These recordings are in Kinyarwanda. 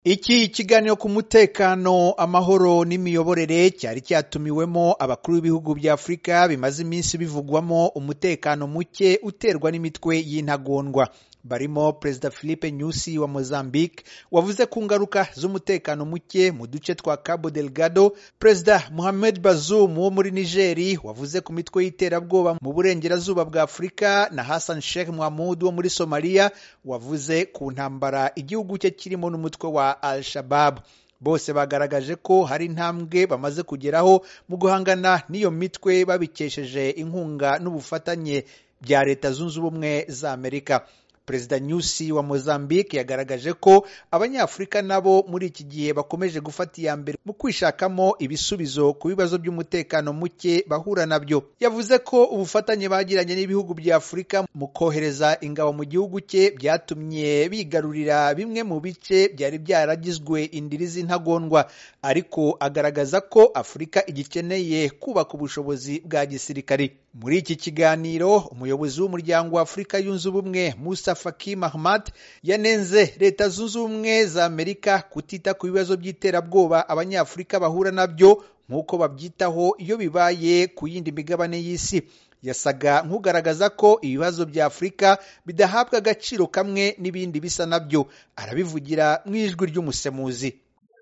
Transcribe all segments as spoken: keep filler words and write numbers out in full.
Iki kiganiro ku mutekano, amahoro n'imiyoborere cyari cyatumiwemo abakuru b'ibihugu bya Afurika bimaze iminsi bivugwamo umutekano muke uterwa n'imitwe y'intagondwa. Barimo Perezida Filipe Nyusi wa Mozambique wavuze ku ngaruka z'umutekano muke mu duce twa Cabo Delgado, Perezida Mohamed Bazoum wo muri Nigeri wavuze ku mitwe y'iterabwoba mu burengerazuba bwa Afurika, na Hassan Sheikh Mohamud wo muri Somalia wavuze ku ntambara igihugu cye kirimo n'umutwe wa Al-Shabaab. Bose bagaragaje ko hari intambwe bamaze kugeraho mu guhangana n'iyo mitwe babikesheje inkunga n'ubufatanye bya Leta Zunze Ubumwe za Amerika. Perezida Nyusi wa Mozambique yagaragaje ko Abanyafurika nabo muri iki gihe bakomeje gufata iya mbere mu kwishakamo ibisubizo ku bibazo by'umutekano muke bahura nabyo. Yavuze ko ubufatanye bagiranye n'ibihugu bya Afurika mu kohereza ingabo mu gihugu cye byatumye bigarurira bimwe mu bice byari byaragizwe indiri z'intagondwa, ariko agaragaza ko Afurika igikeneye kubaka ubushobozi bwa gisirikari. Muri iki kiganiro, umuyobozi w'umuryango wa Afurika yunze ubumwe Musa Faki Mahamat yanenze Leta Zunze Ubumwe za Amerika kutita ku bibazo by'iterabwoba Abanyafurika bahura nabyo nk'uko babyitaho iyo bibaye ku yindi migabane y'isi. Yasaga nk'ugaragaza ko ibibazo bya Afurika bidahabwa agaciro kamwe n'ibindi bisa nabyo. Arabivugira mu ijwi ry'umusemuzi.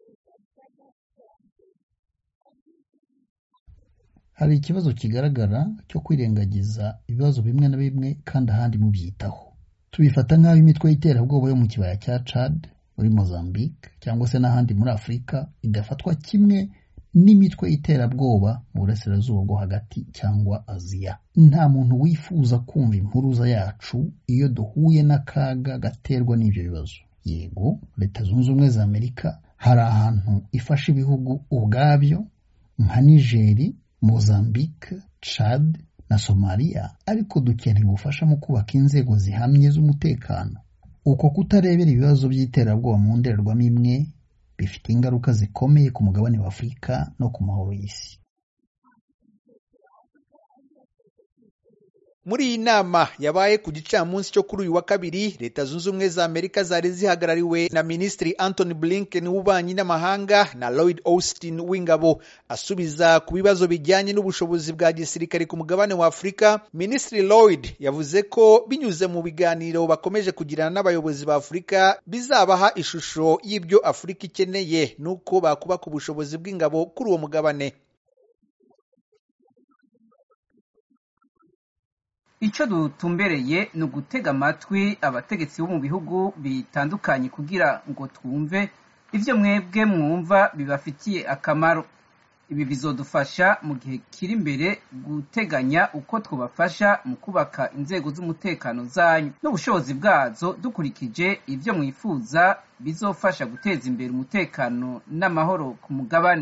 Hari ikibazo kigaragara cyo kwirengagiza ibibazo bimwe na bimwe kandi ahandi mubyitaho. Tubifata nk'aho imitwe y'iterabwoba yo mu kibaya cya Chad muri Mozambique cyangwa se n'ahandi muri Afurika idafatwa kimwe n'imitwe y'iterabwoba mu burasirazuba bwo hagati cyangwa Aziya. Nta muntu wifuza kumva impuruza yacu iyo duhuye n'akaga gaterwa n'ibyo bibazo. Yego, Leta Zunze Ubumwe za Amerika hari ahantu ifasha ibihugu ubwabyo nka Nigeri, Mozambique, Chad na Somalia, ariko dukeneye ubufasha mu kubaka inzego zihamye z'umutekano. Uko kutarebera ibibazo by'iterabwoba mu ndorerwamo imwe bifite ingaruka zikomeye ku mugabane wa Afurika no ku mahoro y'isi. Muri iyi nama yabaye ku gicamunsi cyo kuri uyu wa kabiri, Leta Zunze Ubumwe za Amerika zari zihagarariwe na Minisitiri Antony Blinken w'ububanyi n'amahanga na Lloyd Austin w'ingabo. Asubiza ku bibazo bijyanye n'ubushobozi bwa gisirikare ku mugabane wa Afurika, Minisitiri Lloyd yavuze ko binyuze mu biganiro bakomeje kugirana n'abayobozi ba Afurika bizabaha ishusho y'ibyo Afurika ikeneye n'uko bakubaka ubushobozi bw'ingabo kuri uwo mugabane. Icyo dutumbereye ni ugutega amatwi abategetsi bo mu bihugu bitandukanye kugira ngo twumve ibyo mwebwe mwumva bibafitiye akamaro. Ibi bizodufasha mu gihe kiri imbere guteganya uko twabafasha mu kubaka inzego z'umutekano zanyu n'ubushobozi bwazo dukurikije ibyo mwifuza bizofasha guteza imbere umutekano n'amahoro ku mugabane.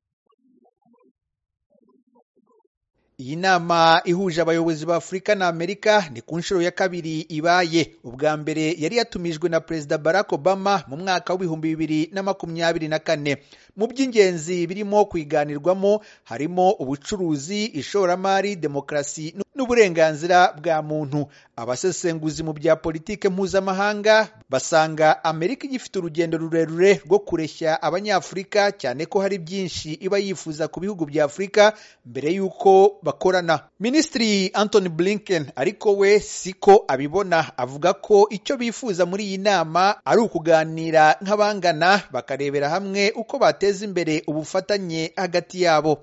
Iyi nama ihuje abayobozi ba Afurika na Amerika ni ku nshuro ya kabiri ibaye. Ubwa mbere yari yatumijwe na Perezida Barack Obama mu mwaka w'ibihumbi bibiri na makumyabiri na kane. Mu by'ingenzi birimo kwiganirwamo harimo ubucuruzi, ishoramari, demokarasi n'uburenganzira bwa muntu. Abasesenguzi mu bya politike mpuzamahanga basanga Amerika igifite urugendo rurerure rwo kureshya Abanyafurika, cyane ko hari byinshi iba yifuza ku bihugu bya Afurika mbere y'uko bakorana. Minisitiri Antony Blinken ariko we siko abibona. Avuga ko icyo bifuza muri iyi nama ari ukuganira nk'abangana bakarebera hamwe uko bateza imbere ubufatanye hagati yabo.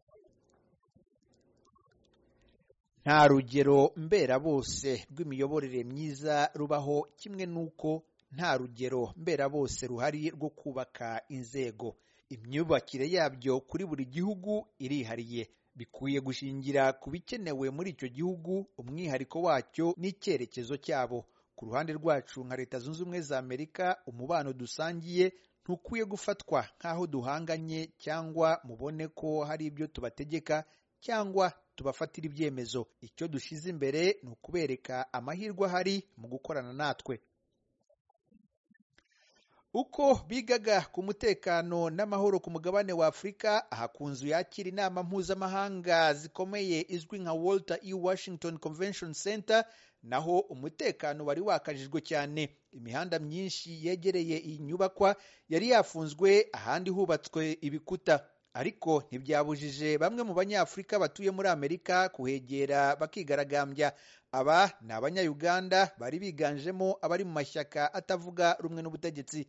Nta rugero mbera bose rw'imiyoborere myiza rubaho, kimwe n'uko nta rugero mbera bose ruhari rwo kubaka inzego. Imyubakire yabyo kuri buri gihugu irihariye, bikwiye gushingira ku bikenewe muri icyo gihugu, umwihariko wacyo n'icyerekezo cyabo. Ku ruhande rwacu nka Leta Zunze Ubumwe za Amerika, umubano dusangiye ntukwiye gufatwa nk'aho duhanganye cyangwa mubone ko hari ibyo tubategeka cyangwa tubafatira ibyemezo. Icyo dushize imbere ni ukubereka amahirwe ahari mu gukorana natwe. uko bigaga ku mutekano n'amahoro ku mugabane wa Afurika, aha ku nzu yakira inama mpuzamahanga zikomeye izwi nka Walter E. Washington Convention Center, naho umutekano wari wakajijwe cyane. Imihanda myinshi yegereye iyi nyubakwa yari yafunzwe, ahandi hubatswe ibikuta. Ariko ntibyabujije bamwe mu banyafurika batuye muri Amerika kuhegera bakigaragambya. Aba ni abanya-Uganda bari biganjemo abari mu mashyaka atavuga rumwe n'ubutegetsi.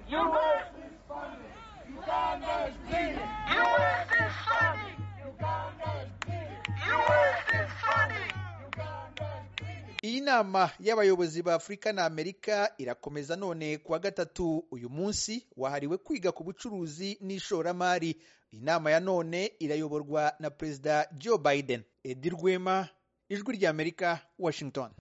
Iyi nama y'abayobozi ba Afurika na Amerika irakomeza none kuwa gatatu. Uyu munsi wahariwe kwiga ku bucuruzi n'ishoramari. Inama ya none irayoborwa na Perezida Joe Biden. Edi Rwema, Ijwi ry'Amerika, Washington.